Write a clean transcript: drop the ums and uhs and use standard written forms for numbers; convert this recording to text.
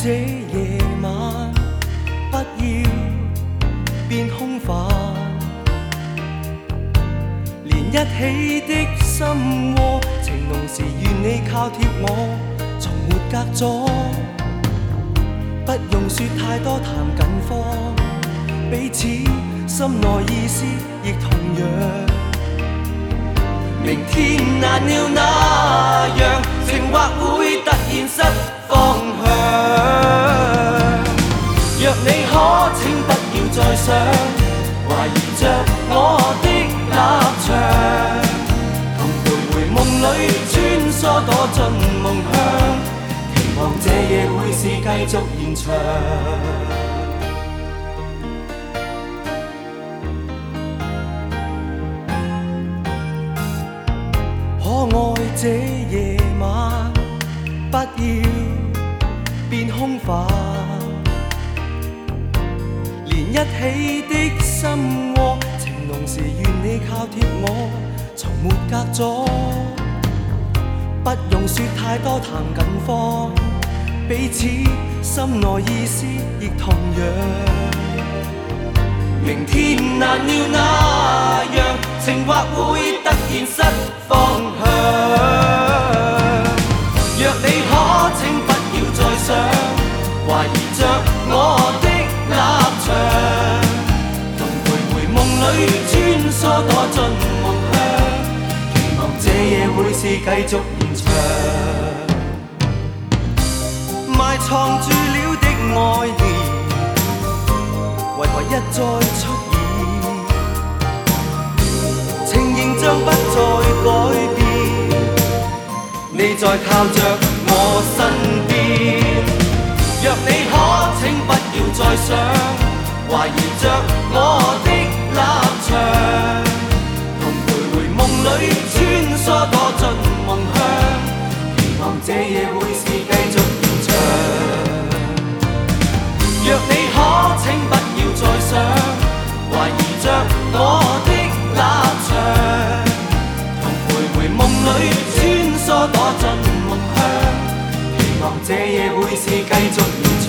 這夜晚，不要變空泛，連一起的心窩，情濃時願你靠貼我，從沒隔阻，不用說太多談近況，彼此心內意思亦同樣。明天難料那樣，情或會突然失方向。若你可請不要再想，懷疑着我的立場，同徘徊夢裏穿梭躲進夢鄉，期望這夜會是繼續延長。可愛這夜晚，不要變空泛，連一起的心窩，情濃時願你靠貼我，從沒隔阻，不用說太多談近況，彼此心內意思亦同樣。明天難料那樣，情或會突然失方向。若你可請不要再想，懷疑着我的立場，同徘徊夢裏穿梭躲進夢鄉，期望這夜會是繼續延長。埋藏住了的愛念，為何一再出現？情形將不再改變，你再靠着我身邊。若你可請不要再想，懷疑着我的立場，同徘徊夢裏穿梭躲進夢鄉，期望這夜會是繼續延長。若你可請不要再想，懷疑着我的立場，同徘徊夢裏穿梭躲進夢鄉，期望這夜會是繼續延長。